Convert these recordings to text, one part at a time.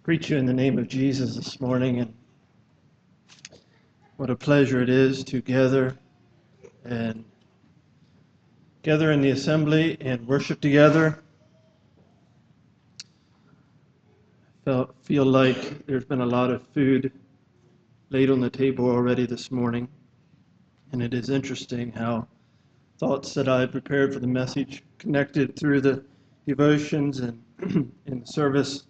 Preach you in the name of Jesus this morning, and what a pleasure it is to gather in the assembly and worship together. Feel like there's been a lot of food laid on the table already this morning, and it is interesting how thoughts that I prepared for the message connected through the devotions and in the service.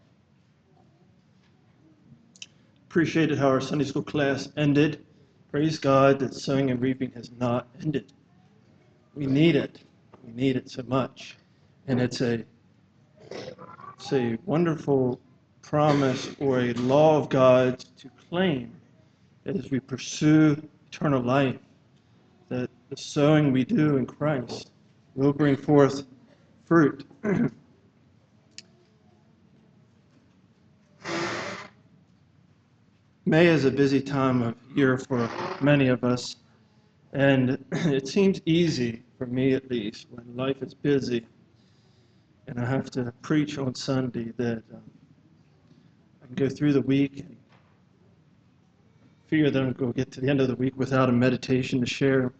Appreciated how our Sunday school class ended. Praise God that sowing and reaping has not ended. We need it. We need it so much. And it's a wonderful promise or a law of God to claim that as we pursue eternal life, that the sowing we do in Christ will bring forth fruit. May is a busy time of year for many of us, and it seems easy, for me at least, when life is busy and I have to preach on Sunday, that I can go through the week and figure that I'm going to get to the end of the week without a meditation to share.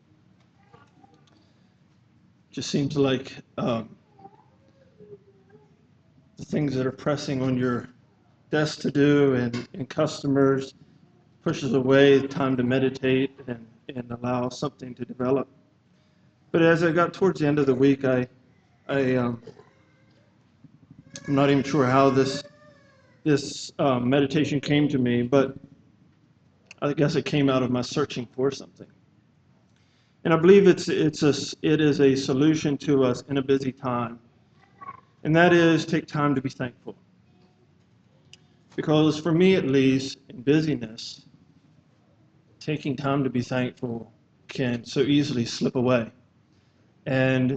Just seems like the things that are pressing on your desk to do and customers pushes away the time to meditate and allow something to develop. But as I got towards the end of the week, I'm not even sure how this meditation came to me, but I guess it came out of my searching for something. And I believe it is a solution to us in a busy time, and that is take time to be thankful. Because for me at least, in busyness, taking time to be thankful can so easily slip away. And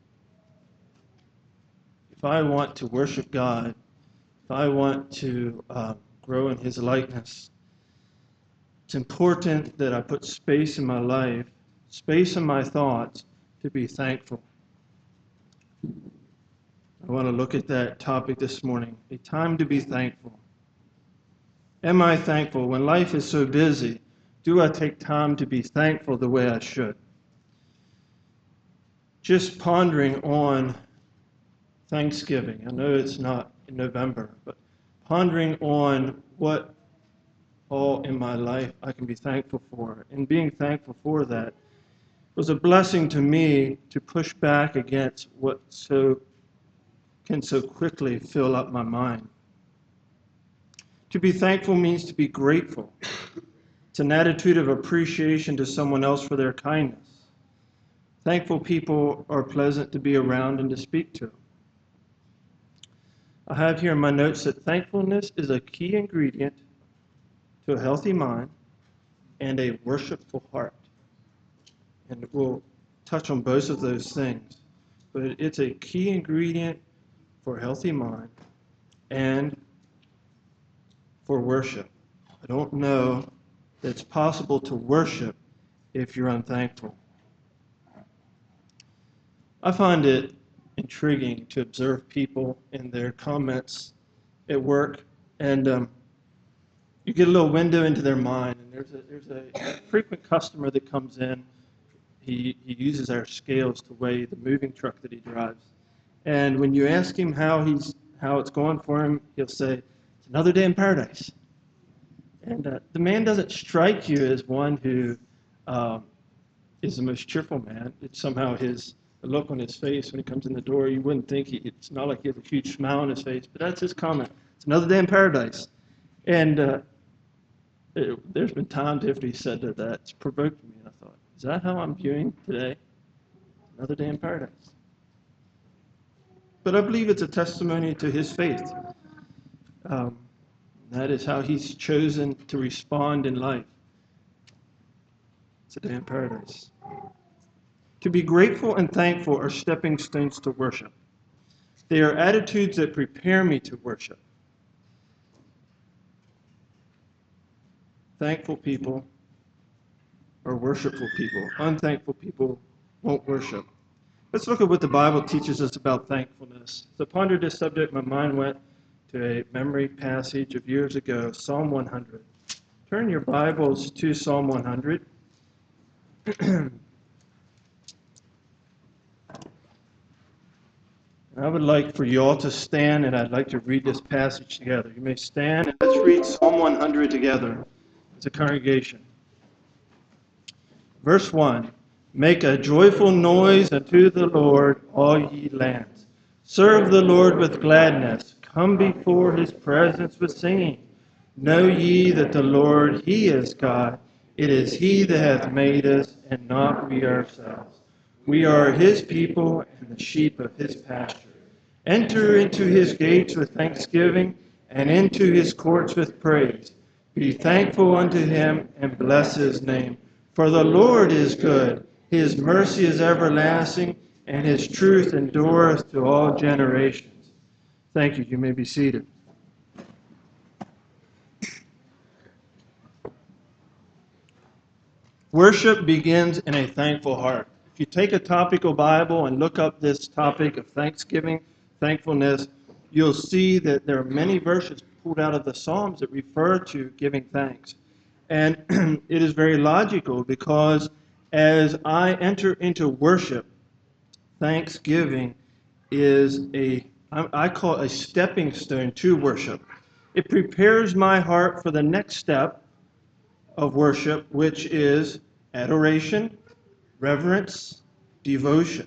if I want to worship God, if I want to grow in His likeness, it's important that I put space in my life, space in my thoughts to be thankful. I want to look at that topic this morning, a time to be thankful. Am I thankful? When life is so busy, do I take time to be thankful the way I should? Just pondering on Thanksgiving. I know it's not in November, but pondering on what all in my life I can be thankful for, and being thankful for that was a blessing to me to push back against what can so quickly fill up my mind. To be thankful means to be grateful. It's an attitude of appreciation to someone else for their kindness. Thankful people are pleasant to be around and to speak to. I have here in my notes that thankfulness is a key ingredient to a healthy mind and a worshipful heart. And we'll touch on both of those things. But it's a key ingredient for a healthy mind and for worship. I don't know that it's possible to worship if you're unthankful. I find it intriguing to observe people and their comments at work, and you get a little window into their mind. And there's a frequent customer that comes in. He uses our scales to weigh the moving truck that he drives. And when you ask him how it's going for him, he'll say, "It's another day in paradise." And the man doesn't strike you as one who is the most cheerful man. It's somehow the look on his face when he comes in the door. You wouldn't think it's not like he has a huge smile on his face, but that's his comment. It's another day in paradise. And there's been times after he said that's provoked me, and I thought, is that how I'm viewing today? Another day in paradise. But I believe it's a testimony to his faith. That is how he's chosen to respond in life. It's a day in paradise. To be grateful and thankful are stepping stones to worship. They are attitudes that prepare me to worship. Thankful people are worshipful people. Unthankful people won't worship. Let's look at what the Bible teaches us about thankfulness. To ponder this subject, my mind went to a memory passage of years ago, Psalm 100. Turn your Bibles to Psalm 100. I would like for you all to stand, and I'd like to read this passage together. You may stand, and let's read Psalm 100 together as a congregation. Verse 1, Make a joyful noise unto the Lord, all ye lands. Serve the Lord with gladness. Come before his presence with singing. Know ye that the Lord, he is God. It is he that hath made us, and not we ourselves. We are his people, and the sheep of his pasture. Enter into his gates with thanksgiving, and into his courts with praise. Be thankful unto him, and bless his name. For the Lord is good, his mercy is everlasting, and his truth endureth to all generations. Thank you. You may be seated. Worship begins in a thankful heart. If you take a topical Bible and look up this topic of thanksgiving, thankfulness, you'll see that there are many verses pulled out of the Psalms that refer to giving thanks. And it is very logical because as I enter into worship, thanksgiving is I call it a stepping stone to worship. It prepares my heart for the next step of worship, which is adoration, reverence, devotion.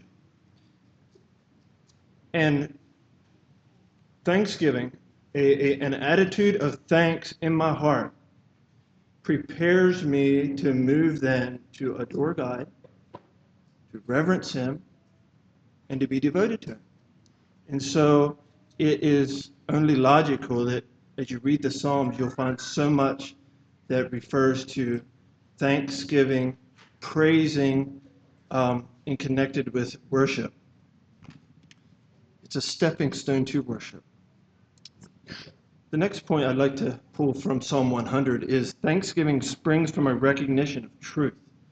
And thanksgiving, an attitude of thanks in my heart, prepares me to move then to adore God, to reverence him, and to be devoted to him. And so it is only logical that as you read the Psalms, you'll find so much that refers to thanksgiving, praising, and connected with worship. It's a stepping stone to worship. The next point I'd like to pull from Psalm 100 is thanksgiving springs from a recognition of truth.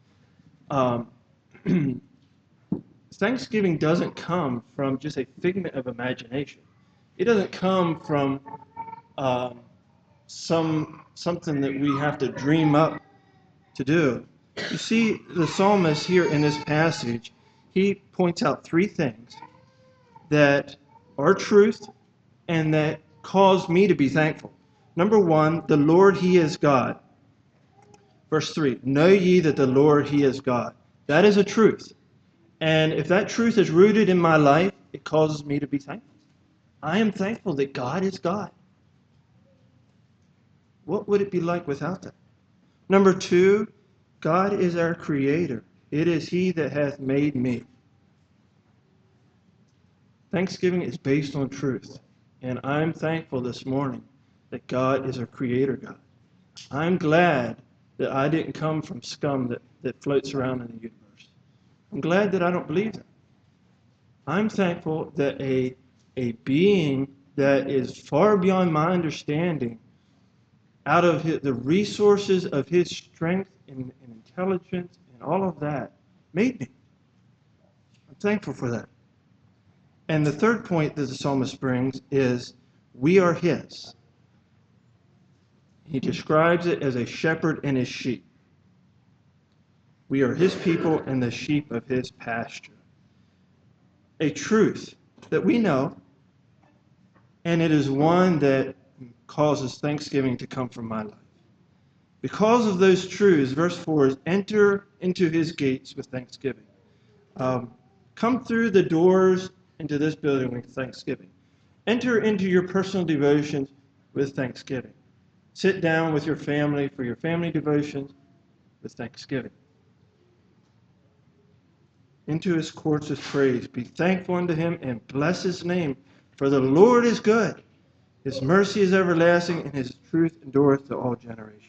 Thanksgiving doesn't come from just a figment of imagination. It doesn't come from something that we have to dream up to do. You see, the psalmist here in this passage, he points out three things that are truth and that cause me to be thankful. Number one, the Lord, he is God. Verse 3, know ye that the Lord, he is God. That is a truth. And if that truth is rooted in my life, it causes me to be thankful. I am thankful that God is God. What would it be like without that? Number two, God is our creator. It is he that hath made me. Thanksgiving is based on truth. And I'm thankful this morning that God is our creator God. I'm glad that I didn't come from scum that floats around in the universe. I'm glad that I don't believe that. I'm thankful that a being that is far beyond my understanding, out of the resources of his strength and intelligence and all of that, made me. I'm thankful for that. And the third point that the psalmist brings is we are his. He describes it as a shepherd and his sheep. We are his people and the sheep of his pasture. A truth that we know, and it is one that causes thanksgiving to come from my life. Because of those truths, verse 4 is enter into his gates with thanksgiving. Come through the doors into this building with thanksgiving. Enter into your personal devotions with thanksgiving. Sit down with your family for your family devotions with thanksgiving. Into his courts with praise. Be thankful unto him and bless his name. For the Lord is good. His mercy is everlasting, and his truth endureth to all generations.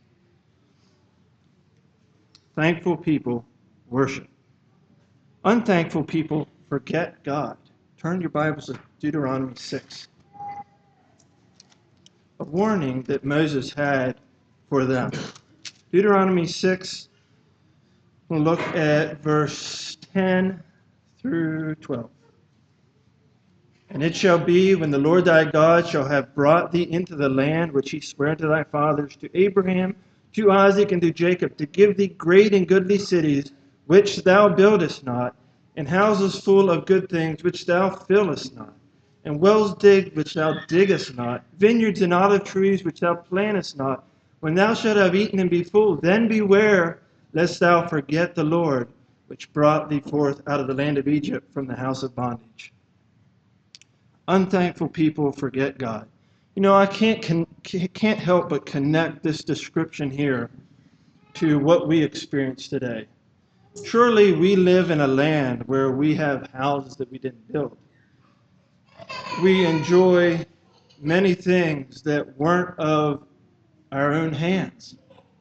Thankful people worship. Unthankful people forget God. Turn your Bibles to Deuteronomy 6. A warning that Moses had for them. Deuteronomy 6, we'll look at verse 10 through 12. And it shall be, when the Lord thy God shall have brought thee into the land which he sware unto thy fathers, to Abraham, to Isaac, and to Jacob, to give thee great and goodly cities, which thou buildest not, and houses full of good things, which thou fillest not, and wells digged, which thou diggest not, vineyards and olive trees, which thou plantest not. When thou shalt have eaten and be full, then beware, lest thou forget the Lord, which brought thee forth out of the land of Egypt from the house of bondage. Unthankful people forget God. You know, I can't help but connect this description here to what we experience today. Surely we live in a land where we have houses that we didn't build. We enjoy many things that weren't of our own hands.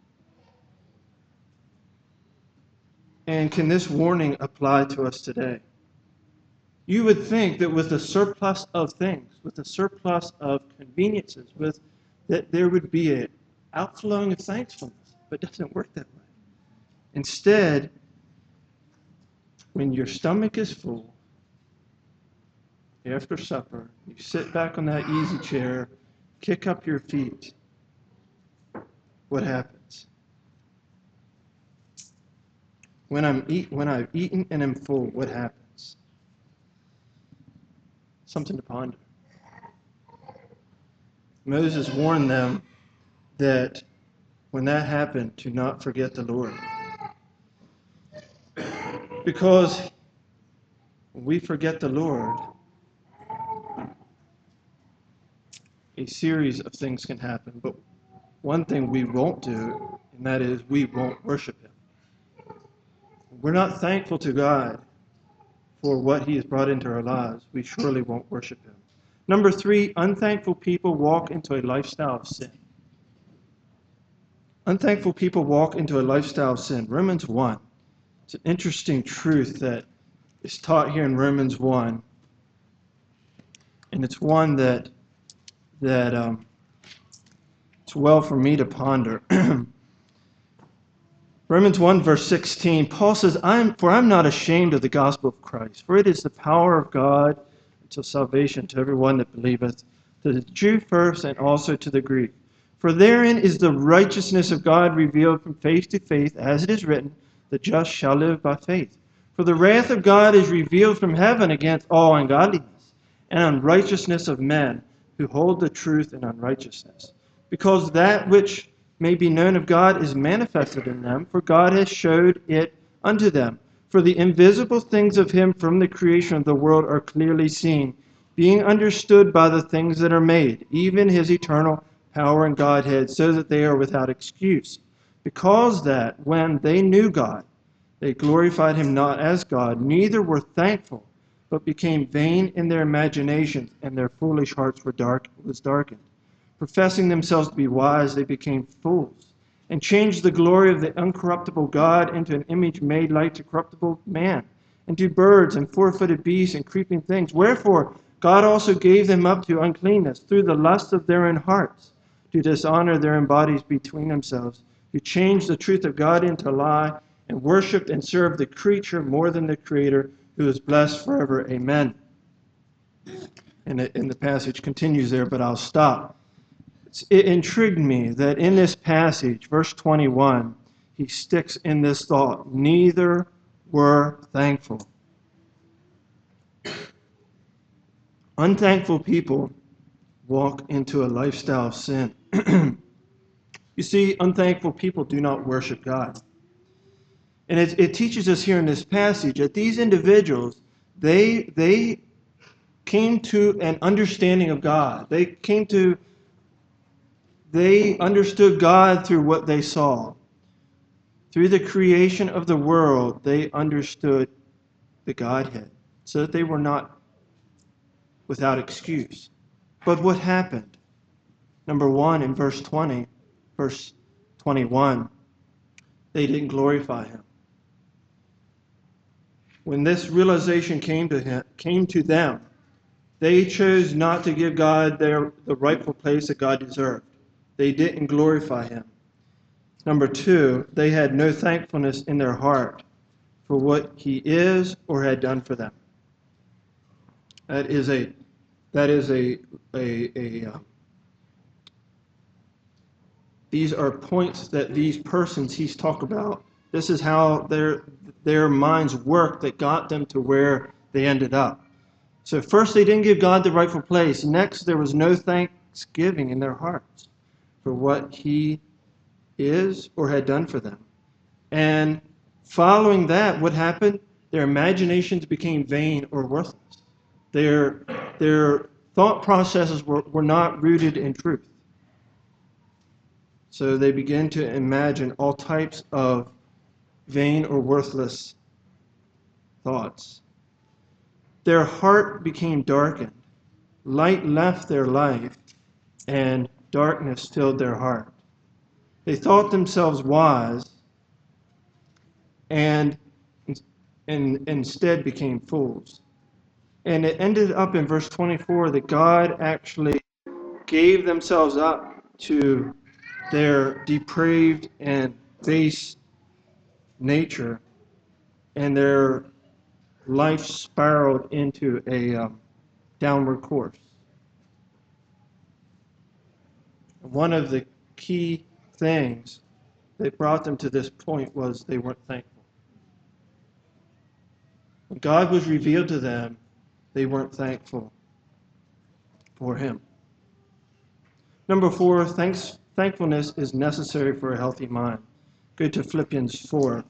And can this warning apply to us today? You would think that with a surplus of things, with a surplus of conveniences, that there would be an outflowing of thankfulness, but it doesn't work that way. Instead, when your stomach is full, after supper, you sit back on that easy chair, kick up your feet. What happens? When I've eaten and am full, what happens? Something to ponder. Moses warned them that when that happened, to not forget the Lord. Because when we forget the Lord, a series of things can happen. But one thing we won't do, and that is we won't worship him. We're not thankful to God for what he has brought into our lives. We surely won't worship him. Number 3, unthankful people walk into a lifestyle of sin. Unthankful people walk into a lifestyle of sin. Romans 1. It's an interesting truth that is taught here in Romans 1. And it's one that it's well for me to ponder. Romans 1, verse 16, Paul says, For I'm not ashamed of the gospel of Christ, for it is the power of God unto salvation to everyone that believeth, to the Jew first and also to the Greek. For therein is the righteousness of God revealed from faith to faith, as it is written, the just shall live by faith. For the wrath of God is revealed from heaven against all ungodliness and unrighteousness of men who hold the truth in unrighteousness. Because that which may be known of God is manifested in them, for God has showed it unto them. For the invisible things of him from the creation of the world are clearly seen, being understood by the things that are made, even his eternal power and Godhead, so that they are without excuse. Because that when they knew God, they glorified him not as God, neither were thankful, but became vain in their imaginations, and their foolish hearts was darkened. Professing themselves to be wise, they became fools, and changed the glory of the uncorruptible God into an image made like to corruptible man, and to birds and four-footed beasts and creeping things. Wherefore God also gave them up to uncleanness through the lust of their own hearts, to dishonor their own bodies between themselves, to change the truth of God into a lie, and worshipped and served the creature more than the Creator, who is blessed forever. Amen. And the passage continues there, but I'll stop. It intrigued me that in this passage, verse 21, he sticks in this thought, neither were thankful. Unthankful people walk into a lifestyle of sin. You see, unthankful people do not worship God. And it teaches us here in this passage that these individuals, they came to an understanding of God. They understood God through what they saw. Through the creation of the world, they understood the Godhead, so that they were not without excuse. But what happened? Number 1, in verse 20, verse 21, they didn't glorify him. When this realization came to them, they chose not to give God the rightful place that God deserved. They didn't glorify him. Number 2, they had no thankfulness in their heart for what he is or had done for them. That is a That is these are points that these persons he's talked about. This is how their minds worked that got them to where they ended up. So first, they didn't give God the rightful place. Next, there was no thanksgiving in their hearts for what he is or had done for them. And following that, what happened? Their imaginations became vain or worthless. Their thought processes were not rooted in truth. So they began to imagine all types of vain or worthless thoughts. Their heart became darkened. Light left their life, and darkness filled their heart. They thought themselves wise and instead became fools. And it ended up in verse 24 that God actually gave themselves up to their depraved and base nature, and their life spiraled into a downward course. One of the key things that brought them to this point was they weren't thankful. When God was revealed to them, they weren't thankful for him. Number 4, thankfulness is necessary for a healthy mind. Go to Philippians 4.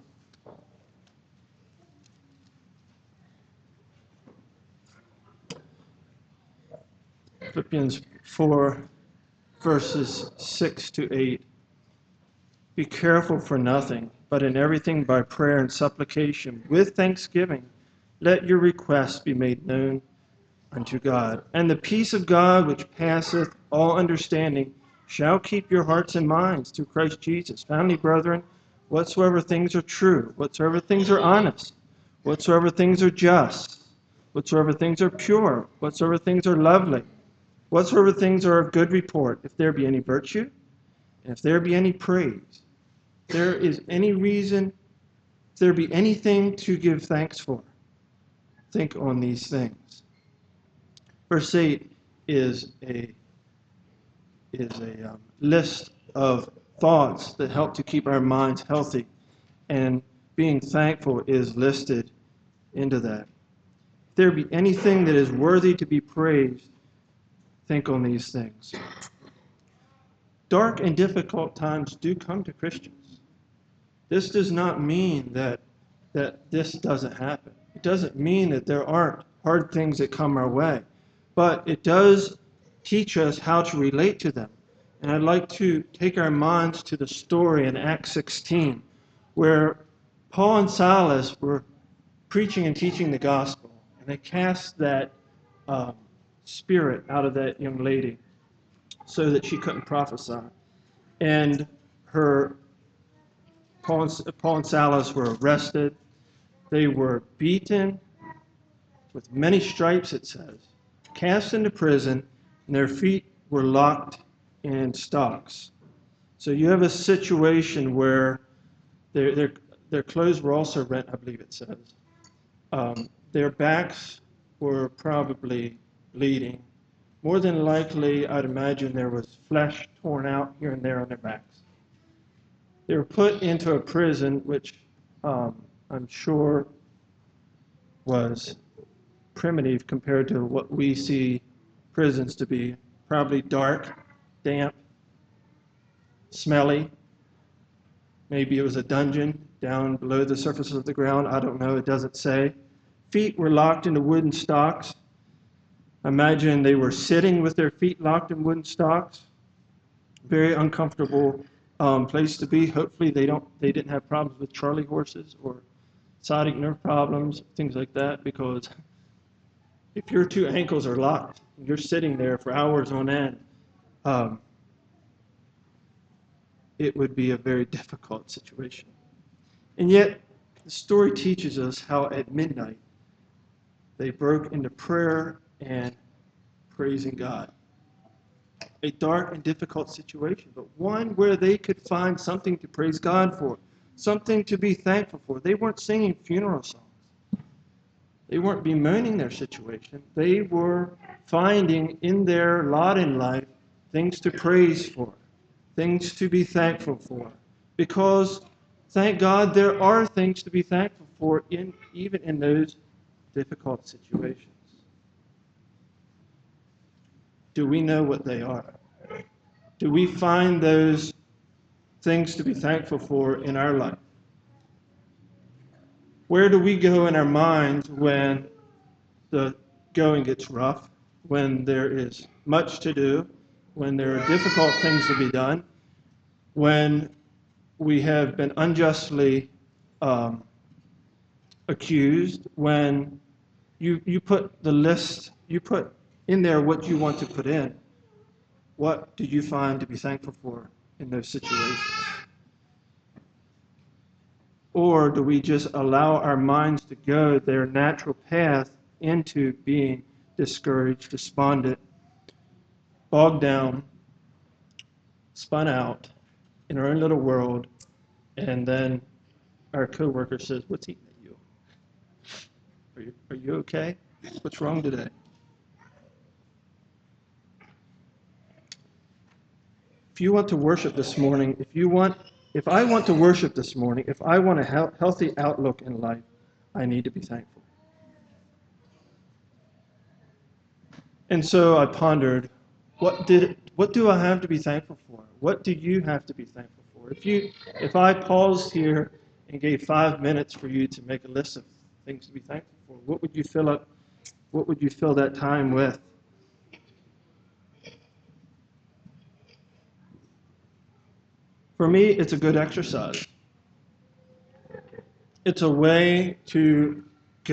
Philippians 4, verses 6 to 8. Be careful for nothing, but in everything by prayer and supplication, with thanksgiving, let your requests be made known unto God. And the peace of God, which passeth all understanding, shall keep your hearts and minds through Christ Jesus. Finally, brethren, whatsoever things are true, whatsoever things are honest, whatsoever things are just, whatsoever things are pure, whatsoever things are lovely, whatsoever things are of good report, if there be any virtue, and if there be any praise, if there is any reason, if there be anything to give thanks for, think on these things. Verse 8 is a list of thoughts that help to keep our minds healthy, and being thankful is listed into that. If there be anything that is worthy to be praised, think on these things. Dark and difficult times do come to Christians. This does not mean that this doesn't happen. It doesn't mean that there aren't hard things that come our way, but it does teach us how to relate to them. And I'd like to take our minds to the story in Acts 16, where Paul and Silas were preaching and teaching the gospel, and they cast that spirit out of that young lady so that she couldn't prophesy. And Paul and Silas were arrested. They were beaten with many stripes, it says, cast into prison, and their feet were locked in stocks. So you have a situation where their clothes were also rent, I believe it says. Their backs were probably bleeding. More than likely, I'd imagine there was flesh torn out here and there on their backs. They were put into a prison, which I'm sure was primitive compared to what we see prisons to be. Probably dark, damp, smelly. Maybe it was a dungeon down below the surface of the ground. I don't know. It doesn't say. Feet were locked into wooden stocks. Imagine they were sitting with their feet locked in wooden stocks. Very uncomfortable place to be. Hopefully they didn't have problems with Charlie horses or sciatic nerve problems, things like that, because if your two ankles are locked and you're sitting there for hours on end, it would be a very difficult situation. And yet, the story teaches us how at midnight they broke into prayer and praising God. A dark and difficult situation, but one where they could find something to praise God for, something to be thankful for. They weren't singing funeral songs. They weren't bemoaning their situation. They were finding in their lot in life things to praise for, things to be thankful for. Because, thank God, there are things to be thankful for even in those difficult situations. Do we know what they are? Do we find those things to be thankful for in our life? Where do we go in our minds when the going gets rough, when there is much to do, when there are difficult things to be done, when we have been unjustly accused, when you put the list, you put in there what you want to put in? What do you find to be thankful for in those situations? Or do we just allow our minds to go their natural path into being discouraged, despondent, bogged down, spun out in our own little world, and then our coworker says, "What's eating at you? Are you okay? What's wrong today?" If you want to worship this morning, if I want to worship this morning, if I want a healthy outlook in life, I need to be thankful. And so I pondered, what do I have to be thankful for? What do you have to be thankful for? If I paused here and gave 5 minutes for you to make a list of things to be thankful for, what would you fill that time with? For me, it's a good exercise. It's a way to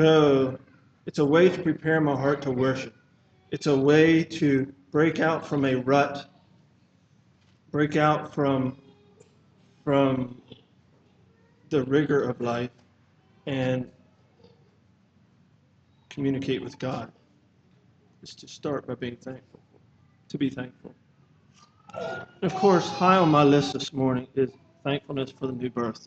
prepare my heart to worship. It's a way to break out from a rut, break out from the rigor of life, and communicate with God. Is to start by being thankful, to be thankful. And of course, high on my list this morning is thankfulness for the new birth.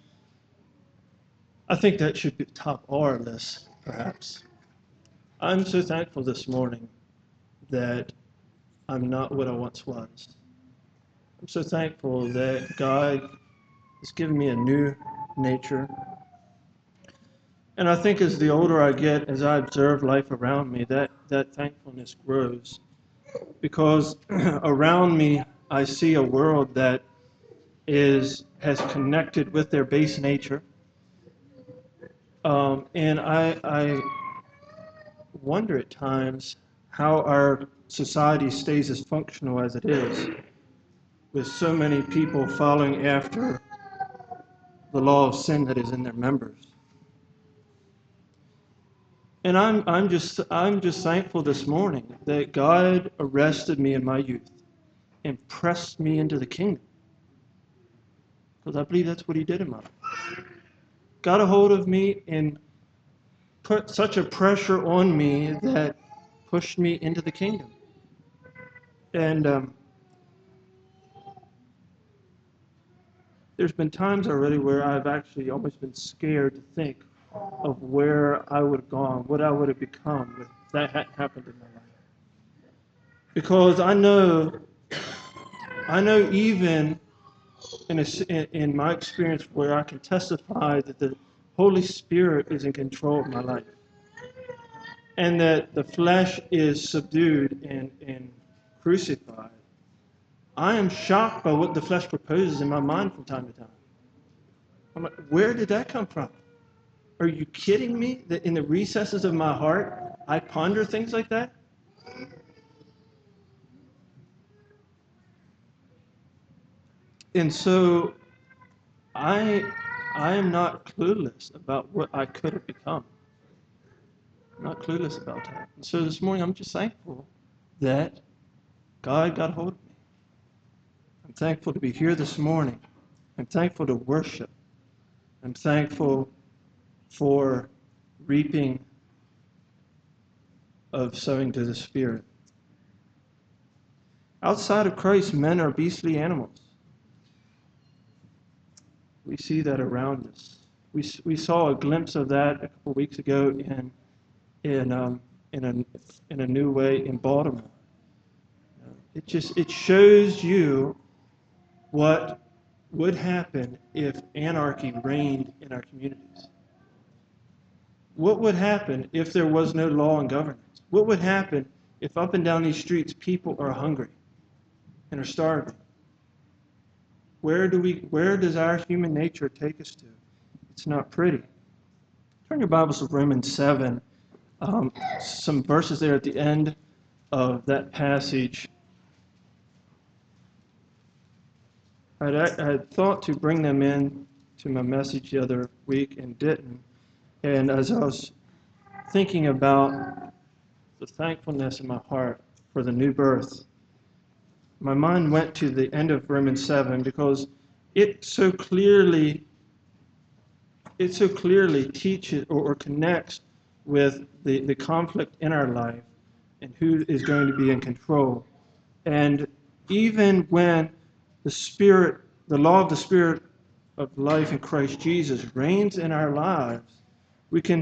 I think that should be top our list, perhaps. I'm so thankful this morning that I'm not what I once was. I'm so thankful that God has given me a new nature. And I think as the older I get, as I observe life around me, that thankfulness grows. Because around me, I see a world that has connected with their base nature. And I wonder at times how our society stays as functional as it is, with so many people following after the law of sin that is in their members. And I'm just thankful this morning that God arrested me in my youth and pressed me into the kingdom, because I believe that's what He did in my life. Got a hold of me and put such a pressure on me that pushed me into the kingdom. And there's been times already where I've actually almost been scared to think of where I would have gone, what I would have become if that hadn't happened in my life. Because I know even in my experience where I can testify that the Holy Spirit is in control of my life, and that the flesh is subdued and crucified, I am shocked by what the flesh proposes in my mind from time to time. I'm like, where did that come from? Are you kidding me that in the recesses of my heart, I ponder things like that? And so I am not clueless about what I could have become. I'm not clueless about that. And so this morning, I'm just thankful that God got hold of me. I'm thankful to be here this morning. I'm thankful to worship. I'm thankful for reaping of sowing to the Spirit. Outside of Christ, men are beastly animals. We see that around us. We saw a glimpse of that a couple weeks ago in in in a in a new way in Baltimore. It shows you what would happen if anarchy reigned in our communities. What would happen if there was no law and governance? What would happen if up and down these streets people are hungry and are starving? Where does our human nature take us to? It's not pretty. Turn your Bibles to Romans 7. Some verses there at the end of that passage. I had thought to bring them in to my message the other week and didn't. And as I was thinking about the thankfulness in my heart for the new birth, my mind went to the end of Romans 7 because it so clearly teaches or connects with the conflict in our life and who is going to be in control. And even when the law of the Spirit of life in Christ Jesus reigns in our lives, we can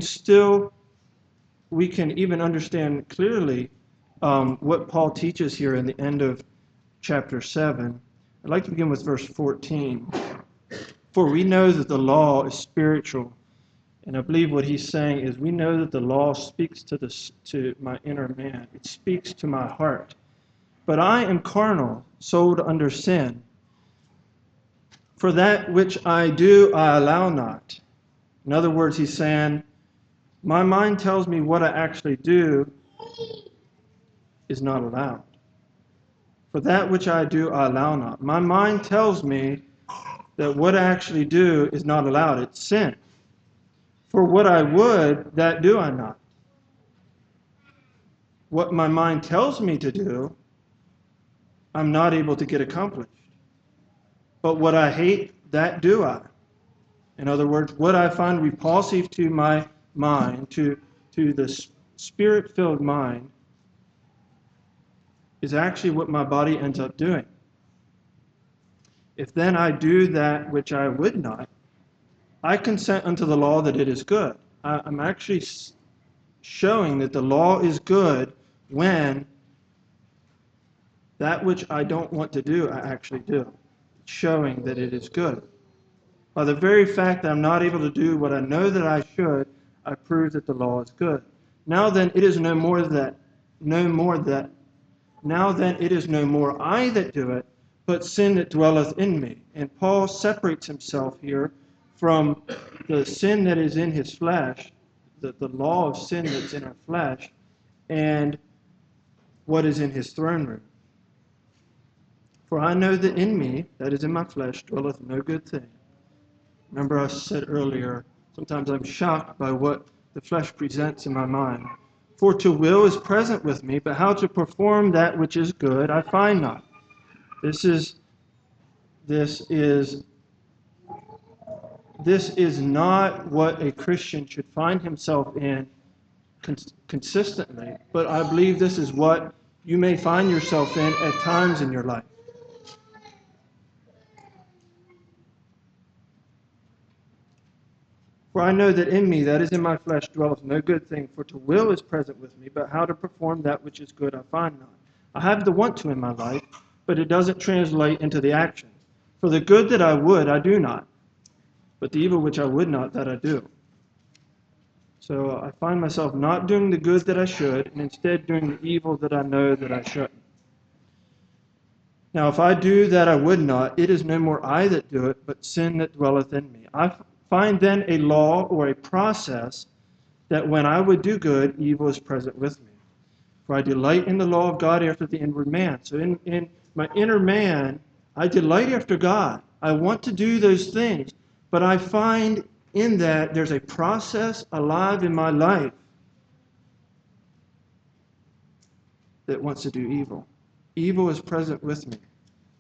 even understand clearly what Paul teaches here in the end of chapter 7. I'd like to begin with verse 14. For we know that the law is spiritual. And I believe what he's saying is we know that the law speaks to my inner man. It speaks to my heart. But I am carnal, sold under sin. For that which I do, I allow not. In other words, he's saying, my mind tells me what I actually do is not allowed. For that which I do, I allow not. My mind tells me that what I actually do is not allowed. It's sin. For what I would, that do I not. What my mind tells me to do, I'm not able to get accomplished. But what I hate, that do I. In other words, what I find repulsive to my mind, to the spirit-filled mind, is actually what my body ends up doing. If then I do that which I would not, I consent unto the law that it is good. I'm actually showing that the law is good when that which I don't want to do, I actually do. Showing that it is good. By the very fact that I'm not able to do what I know that I should, I prove that the law is good. Now then, it is no more I that do it, but sin that dwelleth in me. And Paul separates himself here from the sin that is in his flesh, the law of sin that's in our flesh, and what is in his throne room. For I know that in me, that is in my flesh, dwelleth no good thing. Remember I said earlier, sometimes I'm shocked by what the flesh presents in my mind. For to will is present with me, but how to perform that which is good I find not. This is not what a Christian should find himself in consistently, but I believe this is what you may find yourself in at times in your life. For I know that in me, that is in my flesh, dwelleth no good thing. For to will is present with me, but how to perform that which is good I find not. I have the want to in my life, but it doesn't translate into the action. For the good that I would, I do not. But the evil which I would not, that I do. So I find myself not doing the good that I should, and instead doing the evil that I know that I shouldn't. Now, if I do that I would not, it is no more I that do it, but sin that dwelleth in me. I find then a law or a process that when I would do good, evil is present with me. For I delight in the law of God after the inward man. So in my inner man, I delight after God. I want to do those things, but I find in that there's a process alive in my life that wants to do evil. Evil is present with me.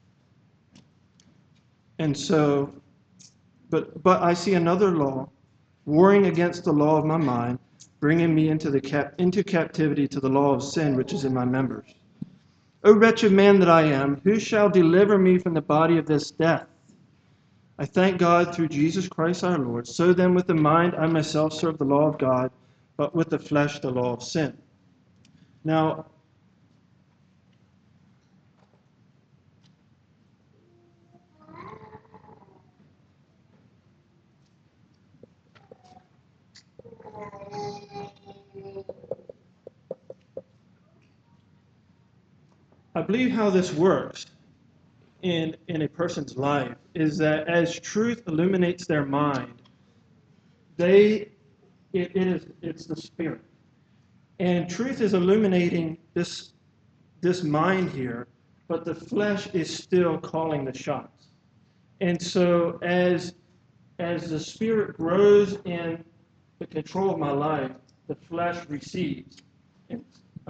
And so, but I see another law warring against the law of my mind, bringing me into captivity to the law of sin which is in my members. O wretched man that I am, who shall deliver me from the body of this death? I thank God through Jesus Christ our Lord. So then with the mind I myself serve the law of God, but with the flesh, the law of sin. Now, I believe how this works in a person's life is that as truth illuminates their mind, it's the Spirit. And truth is illuminating this mind here, but the flesh is still calling the shots. And so as the Spirit grows in the control of my life, the flesh recedes. And,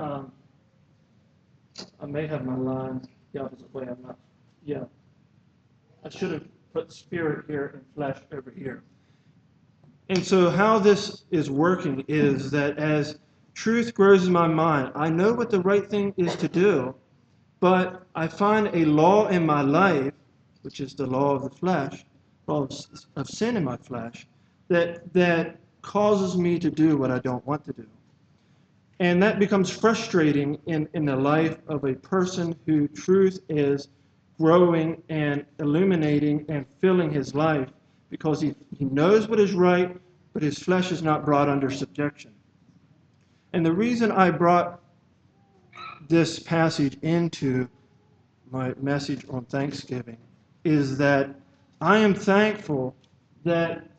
I may have my line the opposite way. I'm not. Yeah. I should have put spirit here and flesh over here. And so how this is working is that as truth grows in my mind, I know what the right thing is to do, but I find a law in my life, which is the law of the flesh, law of sin in my flesh, that causes me to do what I don't want to do. And that becomes frustrating in the life of a person who truth is growing and illuminating and filling his life because he knows what is right, but his flesh is not brought under subjection. And the reason I brought this passage into my message on Thanksgiving is that I am thankful that,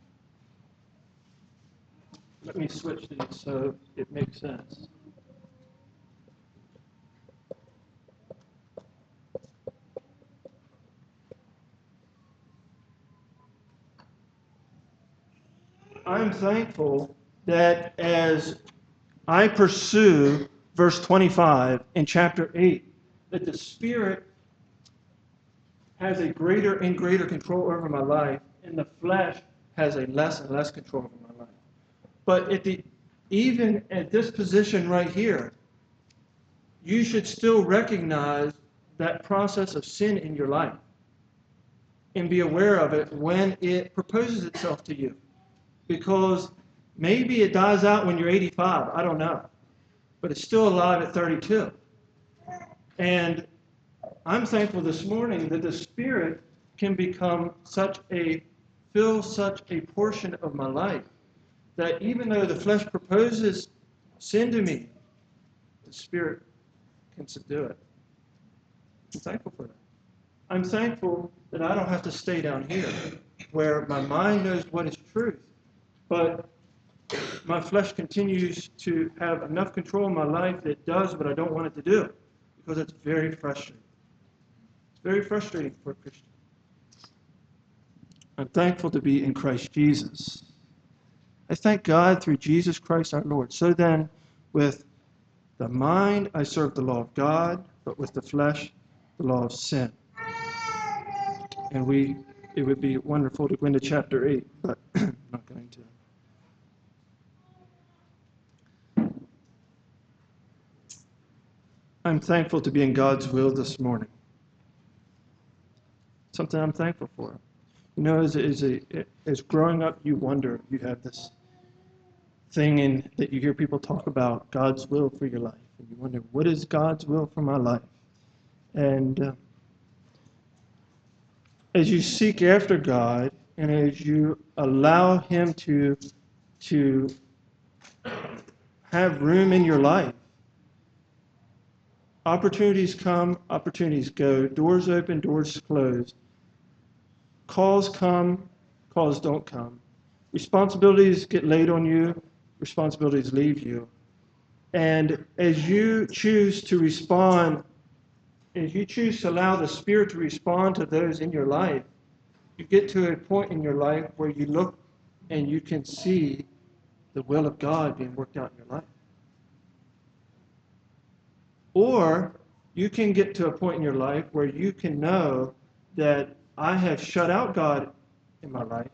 let me switch these so it makes sense. I'm thankful that as I pursue verse 25 in chapter 8, that the Spirit has a greater and greater control over my life, and the flesh has a less and less control over my life. But even at this position right here, you should still recognize that process of sin in your life and be aware of it when it proposes itself to you. Because maybe it dies out when you're 85, I don't know. But it's still alive at 32. And I'm thankful this morning that the Spirit can fill such a portion of my life that even though the flesh proposes sin to me, the Spirit can subdue it. I'm thankful for that. I'm thankful that I don't have to stay down here where my mind knows what is truth, but my flesh continues to have enough control in my life that it does what I don't want it to do, because it's very frustrating. It's very frustrating for a Christian. I'm thankful to be in Christ Jesus. I thank God through Jesus Christ our Lord. So then, with the mind, I serve the law of God, but with the flesh, the law of sin. And it would be wonderful to go into chapter 8, but I'm not going to. I'm thankful to be in God's will this morning. Something I'm thankful for. You know, as growing up, you wonder, you have this thing that you hear people talk about, God's will for your life. And you wonder, what is God's will for my life? And as you seek after God, and as you allow Him to have room in your life, opportunities come, opportunities go, doors open, doors close. Calls come, calls don't come. Responsibilities get laid on you, responsibilities leave you. And as you choose to respond, as you choose to allow the Spirit to respond to those in your life, you get to a point in your life where you look and you can see the will of God being worked out in your life. Or you can get to a point in your life where you can know that I have shut out God in my life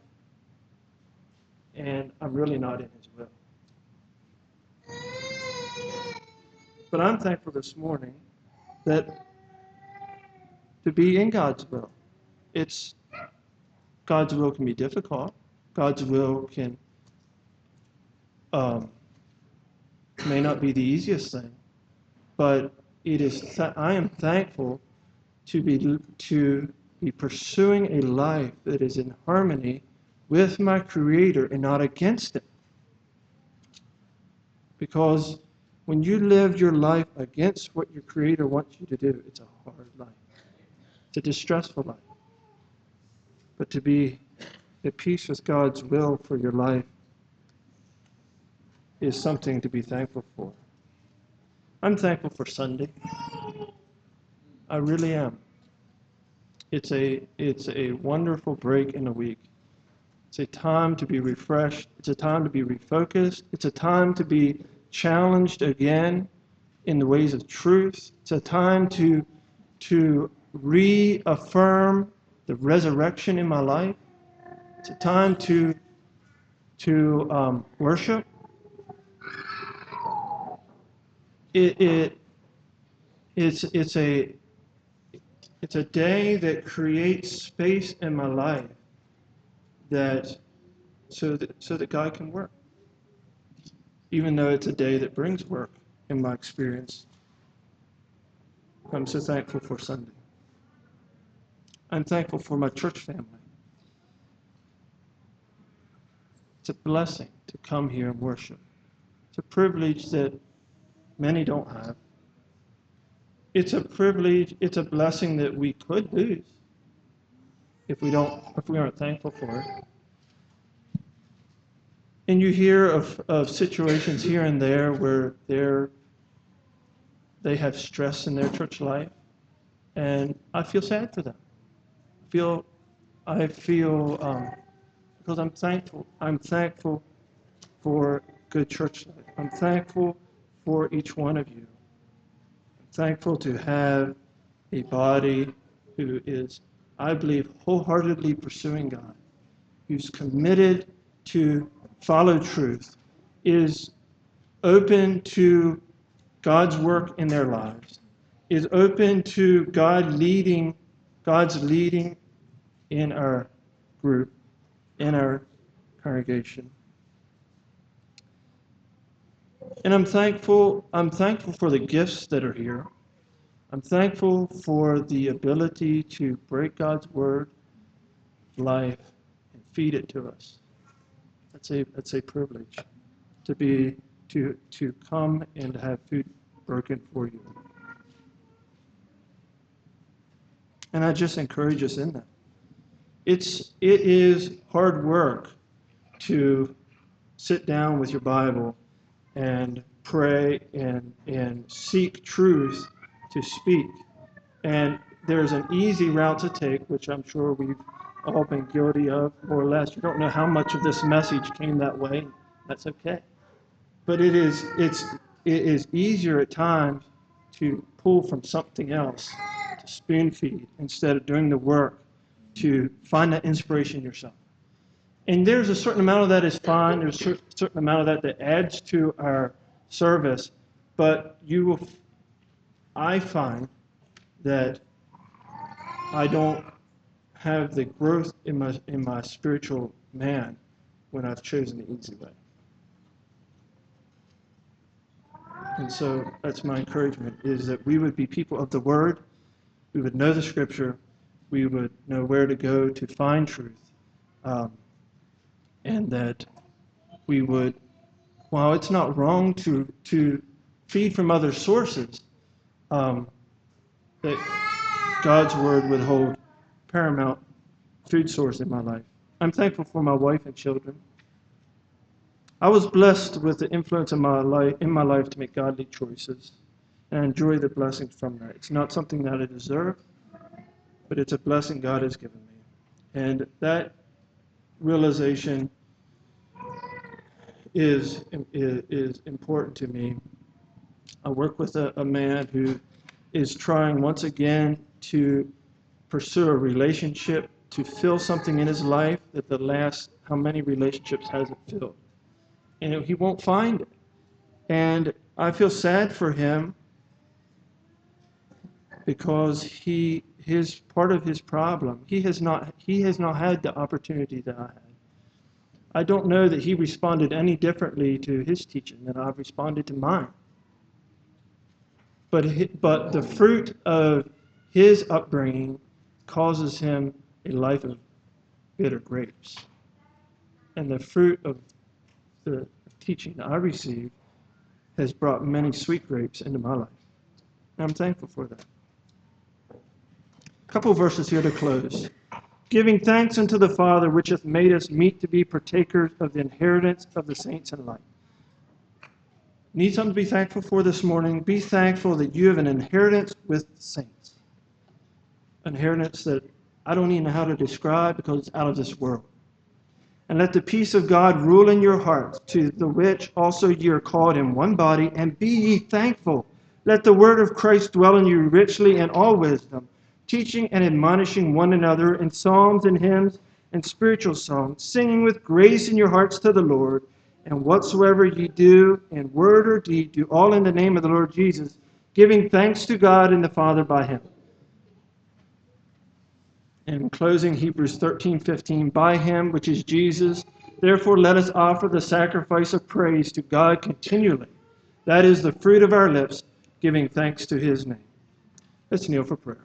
and I'm really not in His will. But I'm thankful this morning that to be in God's will, God's will can be difficult. God's will can not be the easiest thing, but I am thankful to be pursuing a life that is in harmony with my Creator and not against it. Because when you live your life against what your Creator wants you to do, it's a hard life. It's a distressful life. But to be at peace with God's will for your life is something to be thankful for. I'm thankful for Sunday. I really am. It's a wonderful break in the week. It's a time to be refreshed. It's a time to be refocused. It's a time to be challenged again in the ways of truth. It's a time to reaffirm the resurrection in my life. It's a time to worship. It's a day that creates space in my life so that God can work. Even though it's a day that brings work in my experience, I'm so thankful for Sunday. I'm thankful for my church family. It's a blessing to come here and worship. It's a privilege that many don't have. It's a privilege, it's a blessing that we could lose if we aren't thankful for it. And you hear of situations here and there where they have stress in their church life, and I feel sad for them. I feel because I'm thankful. I'm thankful for good church life. I'm thankful for each one of you. I'm thankful to have a body who is, I believe, wholeheartedly pursuing God, who's committed to follow truth, is open to God's work in their lives, is open to God's leading in our group, in our congregation. And I'm thankful for the gifts that are here. I'm thankful for the ability to break God's word, life, and feed it to us. That's a privilege to come and have food broken for you. And I just encourage us in that. It is hard work to sit down with your Bible and pray and seek truth to speak. And there's an easy route to take, which I'm sure we've all been guilty of, more or less. You don't know how much of this message came that way. That's okay. But it is easier at times to pull from something else, to spoon feed, instead of doing the work to find that inspiration yourself. And there's a certain amount of that is fine. There's a certain amount of that adds to our service. But I find that I don't have the growth in my spiritual man when I've chosen the easy way. And so that's my encouragement, is that we would be people of the Word, we would know the Scripture, we would know where to go to find truth, and that we would, while it's not wrong to feed from other sources, that God's Word would hold paramount food source in my life. I'm thankful for my wife and children. I was blessed with the influence in my life to make godly choices, and I enjoy the blessings from that. It's not something that I deserve, but it's a blessing God has given me. And that realization is important to me. I work with a man who is trying once again to pursue a relationship, to fill something in his life that the last how many relationships hasn't filled. And he won't find it. And I feel sad for him because his part of his problem, he has not had the opportunity that I had I don't know that he responded any differently to his teaching than I've responded to mine. But the fruit of his upbringing causes him a life of bitter grapes. And the fruit of the teaching that I received has brought many sweet grapes into my life. And I'm thankful for that. A couple verses here to close. Giving thanks unto the Father, which hath made us meet to be partakers of the inheritance of the saints in light. Need something to be thankful for this morning? Be thankful that you have an inheritance with the saints. An inheritance that I don't even know how to describe because it's out of this world. And let the peace of God rule in your hearts, to the which also ye are called in one body, and be ye thankful. Let the word of Christ dwell in you richly in all wisdom, teaching and admonishing one another in psalms and hymns and spiritual songs, singing with grace in your hearts to the Lord. And whatsoever ye do in word or deed, do all in the name of the Lord Jesus, giving thanks to God and the Father by him. And in closing, Hebrews 13:15, by him, which is Jesus, therefore let us offer the sacrifice of praise to God continually. That is the fruit of our lips, giving thanks to his name. Let's kneel for prayer.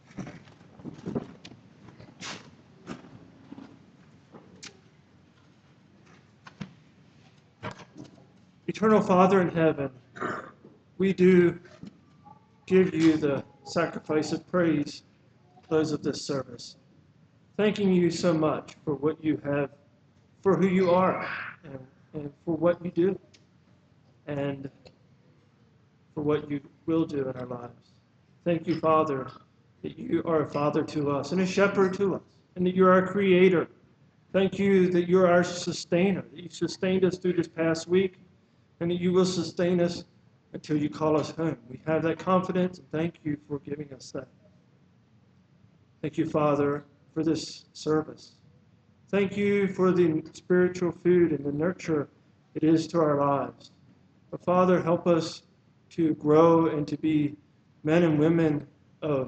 Eternal Father in heaven, we do give you the sacrifice of praise at the close of this service, thanking you so much for what you have, for who you are, and for what you do, and for what you will do in our lives. Thank you, Father, that you are a father to us and a shepherd to us, and that you're our creator. Thank you that you're our sustainer, that you sustained us through this past week, and that you will sustain us until you call us home. We have that confidence, and thank you for giving us that. Thank you, Father, for this service. Thank you for the spiritual food and the nurture it is to our lives. But Father, help us to grow and to be men and women of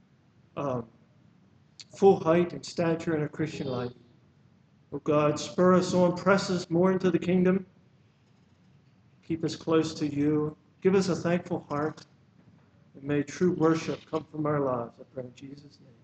full height and stature in a Christian life. Oh God, spur us on, press us more into the kingdom. Keep us close to you. Give us a thankful heart. And may true worship come from our lives. I pray in Jesus' name.